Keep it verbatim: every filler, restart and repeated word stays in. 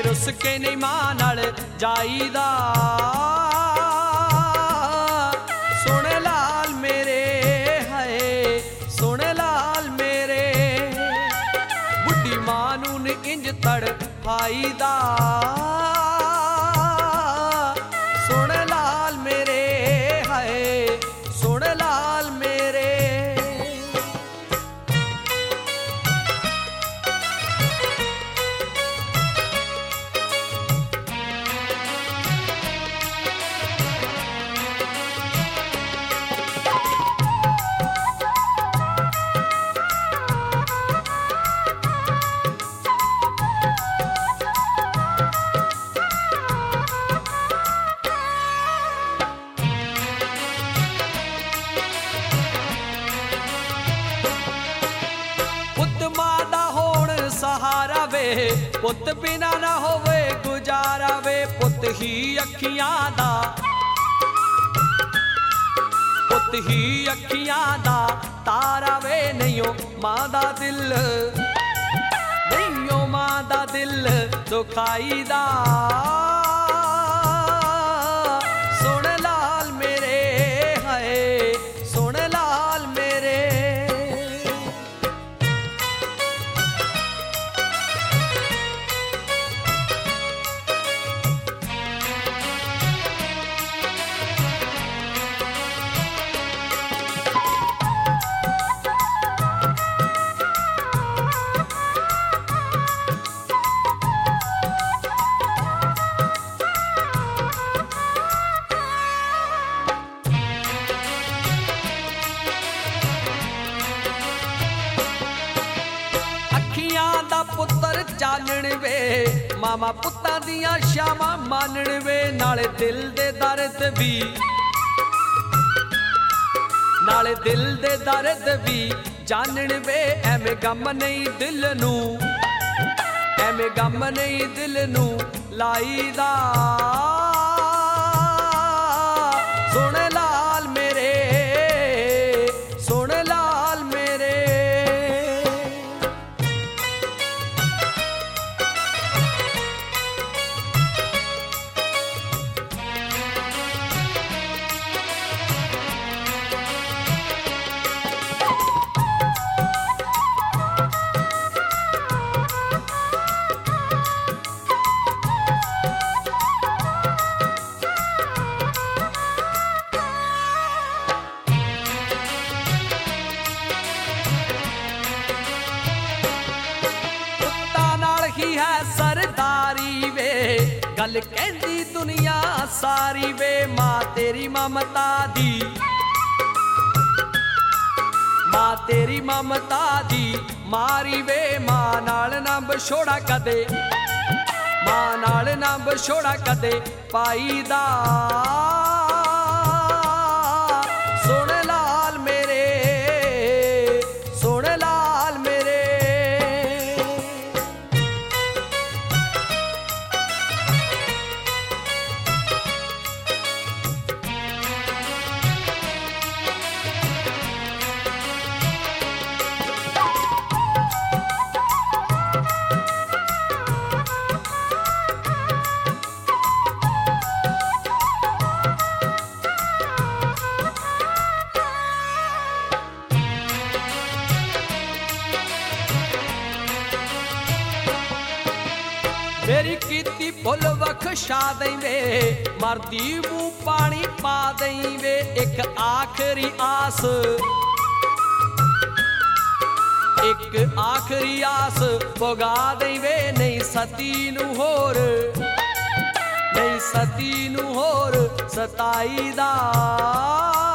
रुस के नहीं मां नाल जाईदा। सुन लाल मेरे है सुन लाल मेरे बुढ़ी मां नू इंज तड़ फाईदा। सुन लाल मेरे है सुन लाल मेरे। सहारा वे पुत बिना ना होवे गुजारा वे। पुत ही अखियां दा पुत ही अखियां दा तारा वे। नहीं ओ मां दा दिल नहीं ओ मां दा दिल दुखाई दा। सुन लाल मेरे है सुन लाल मेरे। पुत्र चानण वे मामा पुत्तां दियां शामां मानण वे। नाले दिल दे दर्द भी नाले दिल दे दर्द भी जानण वे। एवें गम नहीं दिल नू एवें गम नहीं दिल नू लाईदा। सुन लाल मेरे सुन लाल मेरे। है सरदारी वे गल कहंदी दुनिया सारी वे। मां तेरी ममता दी मां तेरी ममता दी मारी वे। मां नाल ना बछोड़ा कदे मां नाल ना बछोड़ा कदे पाईदा। सुन लाल मेरे सुन लाल मेरे। मेरी कीती फुल बख्शा देंवे मरदी मुँह पानी पा देंवे। एक आखिरी आस एक आखिरी आस पुगा देंवे। नहीं सती नू होर नहीं सती नू होर सताई दा।